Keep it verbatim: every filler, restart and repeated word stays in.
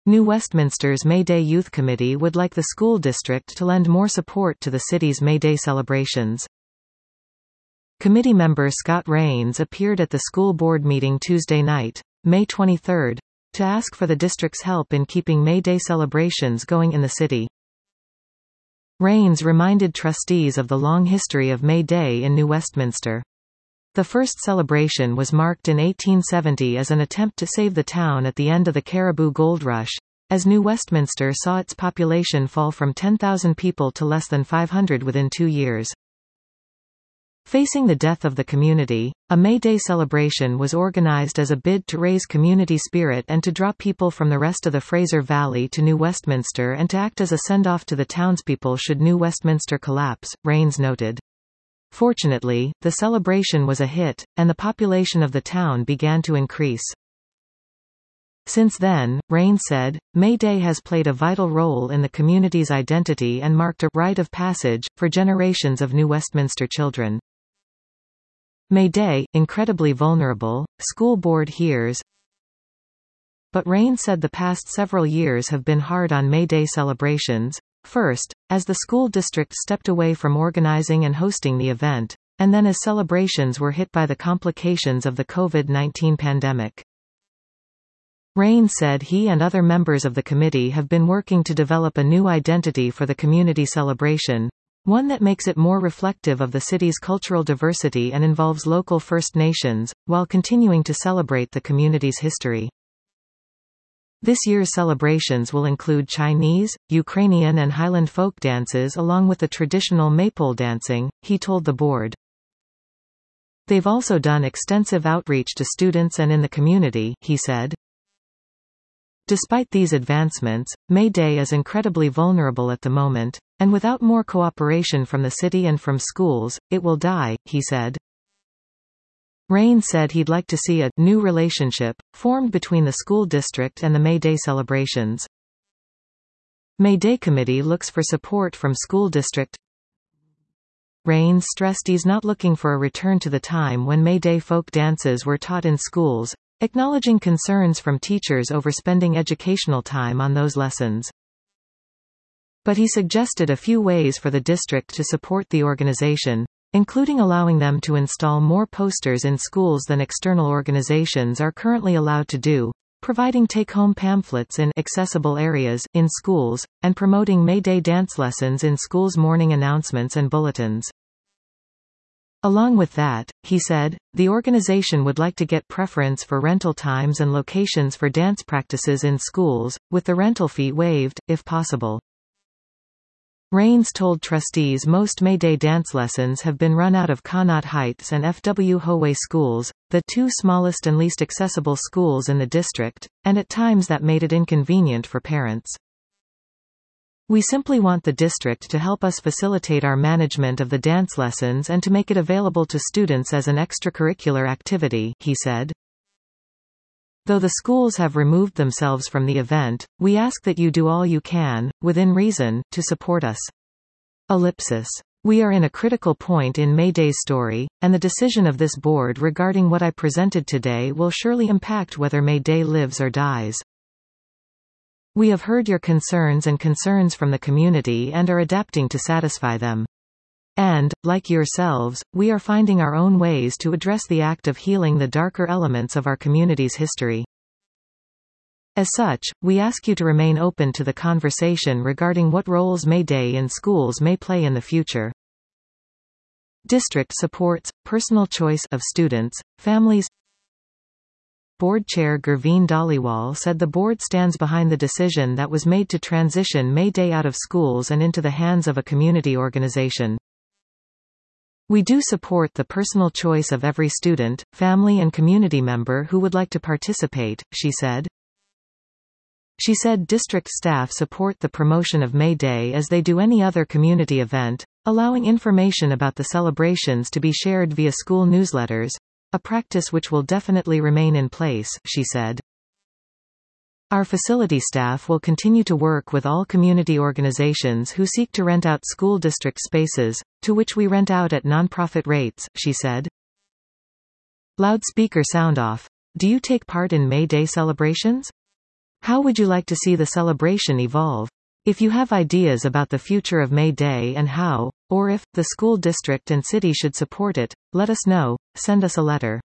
New Westminster's May Day Youth Committee would like the school district to lend more support to the city's May Day celebrations. Committee member Scott Rains appeared at the school board meeting Tuesday night, May twenty-third, to ask for the district's help in keeping May Day celebrations going in the city. Rains reminded trustees of the long history of May Day in New Westminster. The first celebration was marked in eighteen seventy as an attempt to save the town at the end of the Cariboo Gold Rush, as New Westminster saw its population fall from ten thousand people to less than five hundred within two years. Facing the death of the community, a May Day celebration was organized as a bid to raise community spirit and to draw people from the rest of the Fraser Valley to New Westminster and to act as a send-off to the townspeople should New Westminster collapse, Rains noted. Fortunately, the celebration was a hit, and the population of the town began to increase. Since then, Rains said, May Day has played a vital role in the community's identity and marked a rite of passage for generations of New Westminster children. May Day, incredibly vulnerable, school board hears. But Rains said the past several years have been hard on May Day celebrations. First, as the school district stepped away from organizing and hosting the event, and then as celebrations were hit by the complications of the COVID nineteen pandemic. Rains said he and other members of the committee have been working to develop a new identity for the community celebration, one that makes it more reflective of the city's cultural diversity and involves local First Nations, while continuing to celebrate the community's history. This year's celebrations will include Chinese, Ukrainian and Highland folk dances along with the traditional maypole dancing, he told the board. They've also done extensive outreach to students and in the community, he said. Despite these advancements, May Day is incredibly vulnerable at the moment, and without more cooperation from the city and from schools, it will die, he said. Rains said he'd like to see a new relationship formed between the school district and the May Day celebrations. May Day Committee looks for support from school district. Rains stressed he's not looking for a return to the time when May Day folk dances were taught in schools, acknowledging concerns from teachers over spending educational time on those lessons. But he suggested a few ways for the district to support the organization, including allowing them to install more posters in schools than external organizations are currently allowed to do, providing take-home pamphlets in accessible areas in schools, and promoting May Day dance lessons in schools' morning announcements and bulletins. Along with that, he said, the organization would like to get preference for rental times and locations for dance practices in schools, with the rental fee waived, if possible. Rains told trustees most May Day dance lessons have been run out of Connaught Heights and F W Howay schools, the two smallest and least accessible schools in the district, and at times that made it inconvenient for parents. We simply want the district to help us facilitate our management of the dance lessons and to make it available to students as an extracurricular activity, he said. Though the schools have removed themselves from the event, we ask that you do all you can, within reason, to support us. Ellipsis. We are in a critical point in May Day's story, and the decision of this board regarding what I presented today will surely impact whether May Day lives or dies. We have heard your concerns and concerns from the community and are adapting to satisfy them. And, like yourselves, we are finding our own ways to address the act of healing the darker elements of our community's history. As such, we ask you to remain open to the conversation regarding what roles May Day in schools may play in the future. District supports personal choice of students, families. Board Chair Gurveen Dhaliwal said the board stands behind the decision that was made to transition May Day out of schools and into the hands of a community organization. We do support the personal choice of every student, family and community member who would like to participate, she said. She said district staff support the promotion of May Day as they do any other community event, allowing information about the celebrations to be shared via school newsletters, a practice which will definitely remain in place, she said. Our facility staff will continue to work with all community organizations who seek to rent out school district spaces, to which we rent out at nonprofit rates, she said. Loudspeaker sound off. Do you take part in May Day celebrations? How would you like to see the celebration evolve? If you have ideas about the future of May Day and how, or if, the school district and city should support it, let us know. Send us a letter.